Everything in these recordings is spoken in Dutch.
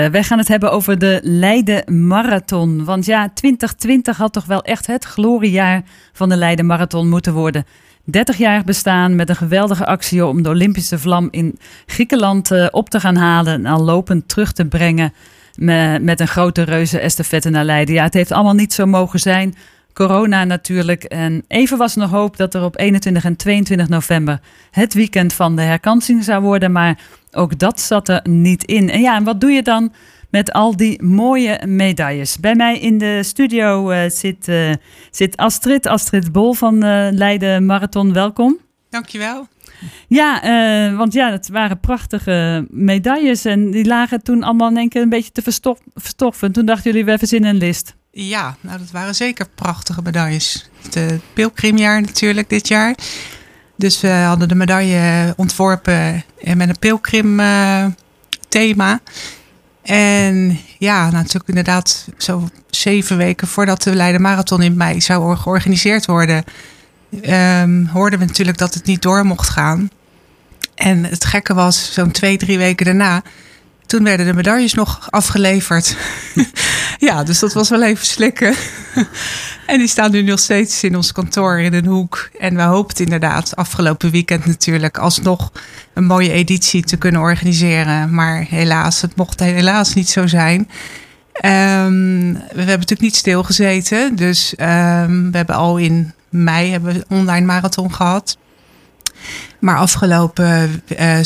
Wij gaan het hebben over de Leiden Marathon. Want ja, 2020 had toch wel echt het gloriejaar van de Leiden Marathon moeten worden. 30 jaar bestaan met een geweldige actie om de Olympische vlam in Griekenland op te gaan halen en al lopend terug te brengen met een grote reuze estafette naar Leiden. Ja, het heeft allemaal niet zo mogen zijn. Corona natuurlijk. En even was er nog hoop dat er op 21 en 22 november het weekend van de herkansing zou worden. Maar ook dat zat er niet in. En ja, en wat doe je dan met al die mooie medailles? Bij mij in de studio zit Astrid Bol van Leiden Marathon. Welkom. Dankjewel. Ja, want ja, het waren prachtige medailles. En die lagen toen allemaal in één keer een beetje te verstoffen. Toen dachten jullie, we verzinnen een list. Ja, nou dat waren zeker prachtige medailles. Het pilgrimjaar natuurlijk dit jaar. Dus we hadden de medaille ontworpen met een pilgrim thema. En ja, natuurlijk inderdaad zo 7 weken voordat de Leiden Marathon in mei zou georganiseerd worden, hoorden we natuurlijk dat het niet door mocht gaan. En het gekke was, zo'n 2-3 weken daarna, toen werden de medailles nog afgeleverd. Ja, dus dat was wel even slikken. En die staan nu nog steeds in ons kantoor in een hoek. En we hoopten inderdaad afgelopen weekend natuurlijk alsnog een mooie editie te kunnen organiseren. Maar helaas, het mocht helaas niet zo zijn. We hebben natuurlijk niet stilgezeten. Dus we hebben al in mei een online marathon gehad. Maar afgelopen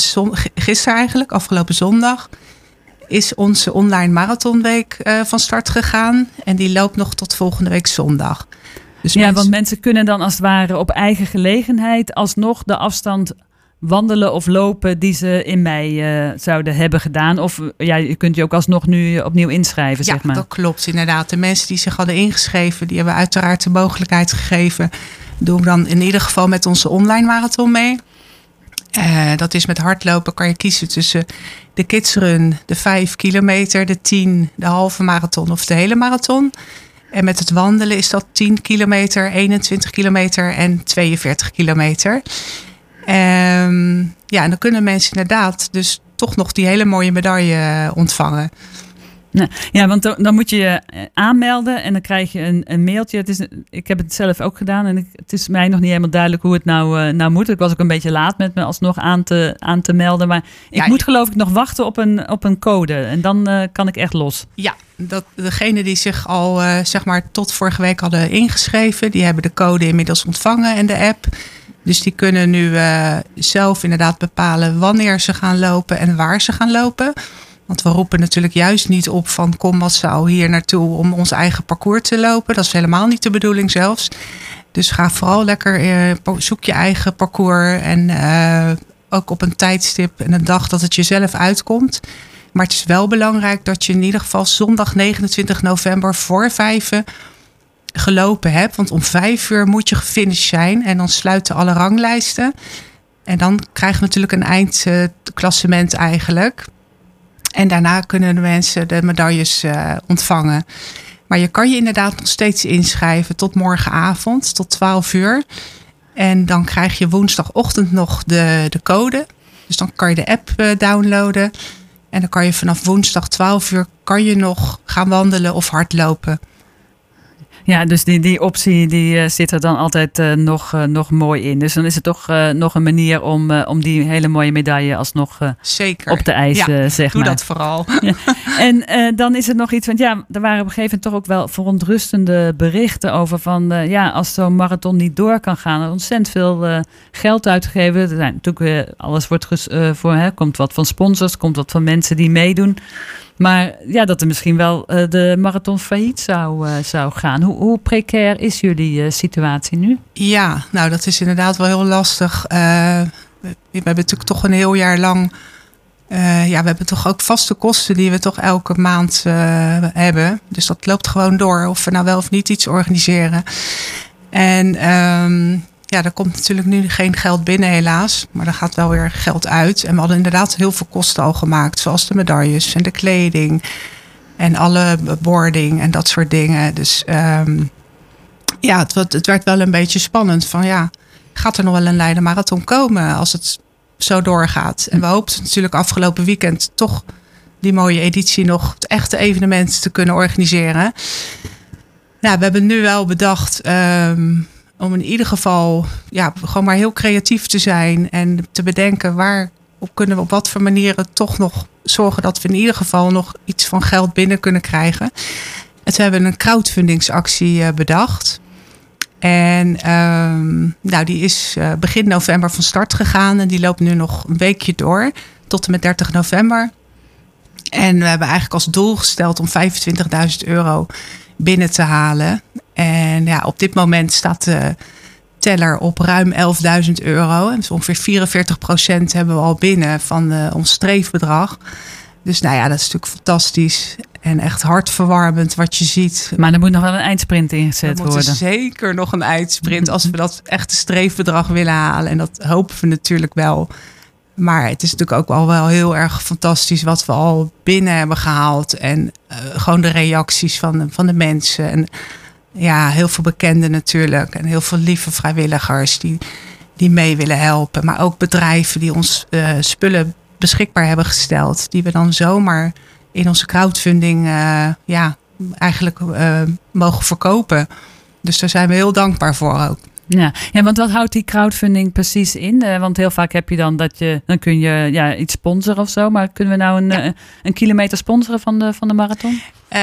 zondag is onze online marathonweek van start gegaan. En die loopt nog tot volgende week zondag. Dus ja, want mensen kunnen dan als het ware op eigen gelegenheid alsnog de afstand wandelen of lopen die ze in mei zouden hebben gedaan. Of ja, je kunt je ook alsnog nu opnieuw inschrijven, ja, zeg maar. Ja, dat klopt inderdaad. De mensen die zich hadden ingeschreven, die hebben uiteraard de mogelijkheid gegeven. Doen we dan in ieder geval met onze online marathon mee. Dat is met hardlopen kan je kiezen tussen de kidsrun, de 5 kilometer, de 10, de halve marathon of de hele marathon. En met het wandelen is dat 10 kilometer, 21 kilometer en 42 kilometer. Ja, en dan kunnen mensen inderdaad dus toch nog die hele mooie medaille ontvangen. Ja, want dan moet je je aanmelden en dan krijg je een mailtje. Ik heb het zelf ook gedaan en het is mij nog niet helemaal duidelijk hoe het nou moet. Ik was ook een beetje laat met me alsnog aan te melden. Maar ik moet geloof ik nog wachten op een code en dan kan ik echt los. Ja, degene die zich al zeg maar tot vorige week hadden ingeschreven, die hebben de code inmiddels ontvangen en de app. Dus die kunnen nu zelf inderdaad bepalen wanneer ze gaan lopen en waar ze gaan lopen. Want we roepen natuurlijk juist niet op van kom massaal hier naartoe om ons eigen parcours te lopen. Dat is helemaal niet de bedoeling zelfs. Dus ga vooral lekker, zoek je eigen parcours. En ook op een tijdstip en een dag dat het jezelf uitkomt. Maar het is wel belangrijk dat je in ieder geval zondag 29 november voor 5 gelopen hebt. Want om 5 uur moet je gefinished zijn. En dan sluiten alle ranglijsten. En dan krijgen we natuurlijk een eindklassement eigenlijk. En daarna kunnen de mensen de medailles ontvangen. Maar je kan je inderdaad nog steeds inschrijven tot morgenavond, tot 12 uur. En dan krijg je woensdagochtend nog de code. Dus dan kan je de app downloaden. En dan kan je vanaf woensdag 12 uur kan je nog gaan wandelen of hardlopen. Ja, dus die optie die zit er dan altijd nog mooi in. Dus dan is het toch nog een manier om die hele mooie medaille alsnog zeker op te eisen, zeg maar. Doe dat vooral. Ja. En dan is het nog iets, want ja, er waren op een gegeven moment toch ook wel verontrustende berichten over van, als zo'n marathon niet door kan gaan, er ontzettend veel geld uitgegeven. Er zijn natuurlijk alles wordt komt wat van sponsors, komt wat van mensen die meedoen. Maar ja, dat er misschien wel de marathon failliet zou gaan. Hoe precair is jullie situatie nu? Ja, nou dat is inderdaad wel heel lastig. We hebben natuurlijk toch een heel jaar lang we hebben toch ook vaste kosten die we toch elke maand hebben. Dus dat loopt gewoon door of we nou wel of niet iets organiseren. En er komt natuurlijk nu geen geld binnen helaas. Maar er gaat wel weer geld uit. En we hadden inderdaad heel veel kosten al gemaakt. Zoals de medailles en de kleding. En alle boarding en dat soort dingen. Dus het werd wel een beetje spannend. Van gaat er nog wel een Leiden Marathon komen als het zo doorgaat? En we hoopten natuurlijk afgelopen weekend toch die mooie editie nog het echte evenement te kunnen organiseren. Nou, we hebben nu wel bedacht om in ieder geval gewoon maar heel creatief te zijn. En te bedenken kunnen we op wat voor manieren toch nog zorgen dat we in ieder geval nog iets van geld binnen kunnen krijgen. En toen hebben we een crowdfundingsactie bedacht. En die is begin november van start gegaan. En die loopt nu nog een weekje door. Tot en met 30 november. En we hebben eigenlijk als doel gesteld om €25.000 binnen te halen. En op dit moment staat de teller op ruim €11.000. En dus ongeveer 44% hebben we al binnen van ons streefbedrag. Dus dat is natuurlijk fantastisch. En echt hartverwarmend wat je ziet. Maar er moet nog wel een eindsprint ingezet worden. Er moet zeker nog een eindsprint als we dat echte streefbedrag willen halen. En dat hopen we natuurlijk wel. Maar het is natuurlijk ook al wel heel erg fantastisch wat we al binnen hebben gehaald. En gewoon de reacties van de mensen. En heel veel bekenden natuurlijk. En heel veel lieve vrijwilligers die mee willen helpen. Maar ook bedrijven die ons spullen beschikbaar hebben gesteld. Die we dan zomaar in onze crowdfunding eigenlijk mogen verkopen. Dus daar zijn we heel dankbaar voor ook. Ja, want wat houdt die crowdfunding precies in? Want heel vaak heb je dan kun je iets sponsoren of zo. Maar kunnen we nou een kilometer sponsoren van de marathon?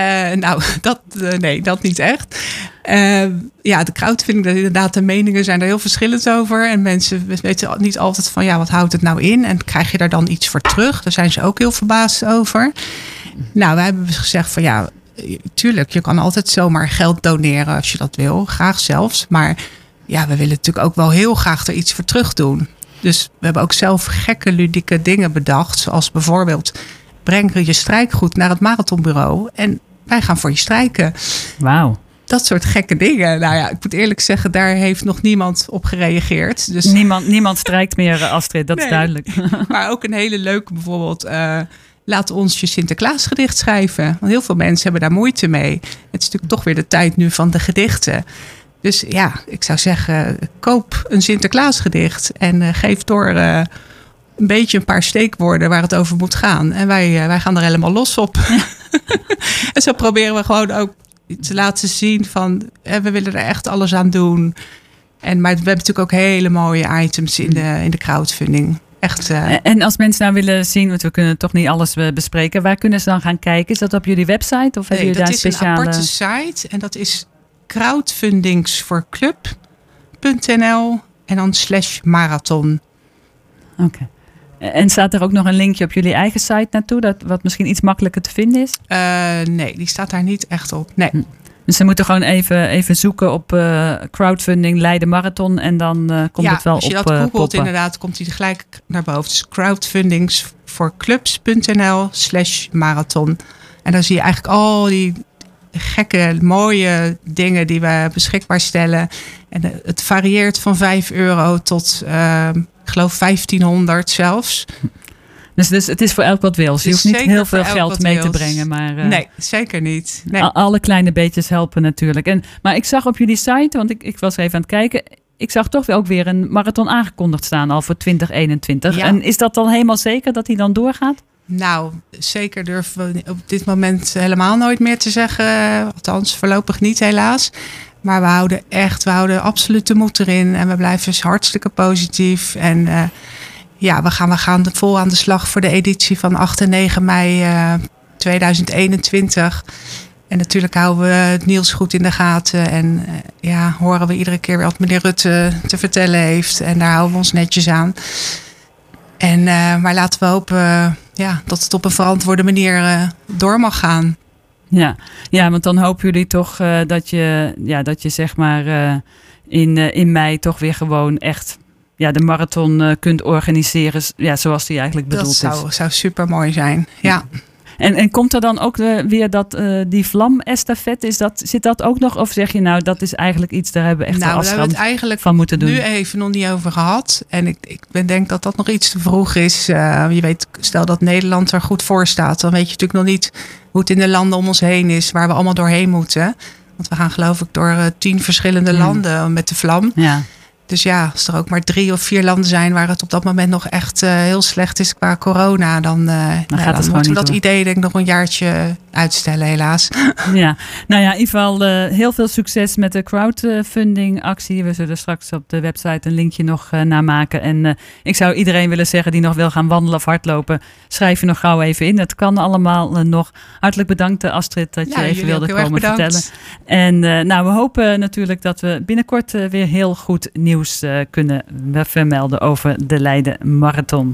Dat niet echt. De crowdfunding, inderdaad, de meningen zijn er heel verschillend over. En mensen weten niet altijd van, wat houdt het nou in? En krijg je daar dan iets voor terug? Daar zijn ze ook heel verbaasd over. Nou, wij hebben gezegd van, tuurlijk, je kan altijd zomaar geld doneren als je dat wil. Graag zelfs. Maar we willen natuurlijk ook wel heel graag er iets voor terug doen. Dus we hebben ook zelf gekke ludieke dingen bedacht. Zoals bijvoorbeeld, breng je strijkgoed naar het marathonbureau en wij gaan voor je strijken. Wauw. Dat soort gekke dingen. Ik moet eerlijk zeggen, daar heeft nog niemand op gereageerd. Dus niemand strijkt meer, Astrid, dat is duidelijk. Maar ook een hele leuke bijvoorbeeld, laat ons je Sinterklaasgedicht schrijven. Want heel veel mensen hebben daar moeite mee. Het is natuurlijk toch weer de tijd nu van de gedichten. Dus ik zou zeggen, koop een Sinterklaasgedicht en geef door een paar steekwoorden waar het over moet gaan. En wij gaan er helemaal los op. En zo proberen we gewoon ook te laten zien van, we willen er echt alles aan doen. Maar we hebben natuurlijk ook hele mooie items in de crowdfunding. Echt. En als mensen nou willen zien, want we kunnen toch niet alles bespreken. Waar kunnen ze dan gaan kijken? Is dat op jullie website? Of hebben jullie daar een speciale... dat is een aparte site en dat is crowdfundingsvoorclub.nl en dan /marathon. Oké. En staat er ook nog een linkje op jullie eigen site naartoe, wat misschien iets makkelijker te vinden is? Nee, die staat daar niet echt op. Nee. Dus ze moeten gewoon even zoeken op crowdfunding Leiden Marathon en dan komt het wel op. Als je dat googelt, inderdaad, komt hij gelijk naar boven. Dus crowdfundingsvoorclubs.nl /marathon. En dan zie je eigenlijk al die gekke, mooie dingen die we beschikbaar stellen. En het varieert van €5 tot, ik geloof, 1500 zelfs. Dus het is voor elk wat wil. Je hoeft niet heel veel geld mee te brengen. Maar, nee, zeker niet. Nee. Alle kleine beetjes helpen natuurlijk. Maar ik zag op jullie site, want ik was even aan het kijken. Ik zag toch wel ook weer een marathon aangekondigd staan al voor 2021. Ja. En is dat dan helemaal zeker dat die dan doorgaat? Nou, zeker durven we op dit moment helemaal nooit meer te zeggen. Althans, voorlopig niet helaas. Maar we houden absoluut de moed erin. En we blijven dus hartstikke positief. En we gaan vol aan de slag voor de editie van 8 en 9 mei 2021. En natuurlijk houden we het nieuws goed in de gaten. En horen we iedere keer weer wat meneer Rutte te vertellen heeft. En daar houden we ons netjes aan. Maar laten we hopen dat het op een verantwoorde manier door mag gaan. Ja, want dan hopen jullie toch dat je zeg maar in mei toch weer gewoon echt de marathon kunt organiseren zoals die eigenlijk bedoeld is. Dat zou super mooi zijn, ja. En komt er dan ook weer die vlam-estafette? Zit dat ook nog? Of zeg je nou, dat is eigenlijk iets, daar hebben we echt afstand van moeten doen? Nu even nog niet over gehad. En ik denk dat dat nog iets te vroeg is. Je weet, stel dat Nederland er goed voor staat. Dan weet je natuurlijk nog niet hoe het in de landen om ons heen is. Waar we allemaal doorheen moeten. Want we gaan geloof ik door 10 verschillende landen met de vlam. Ja. Dus ja, als er ook maar 3 of 4 landen zijn waar het op dat moment nog echt heel slecht is qua corona, dan moeten we dat idee denk ik nog een jaartje uitstellen, helaas. Ja, nou ja, in ieder geval heel veel succes met de crowdfunding actie. We zullen straks op de website een linkje nog naar maken. En ik zou iedereen willen zeggen die nog wil gaan wandelen of hardlopen, schrijf je nog gauw even in. Het kan allemaal nog. Hartelijk bedankt Astrid dat je even wilde komen vertellen. En we hopen natuurlijk dat we binnenkort weer heel goed nieuws kunnen vermelden over de Leiden Marathon.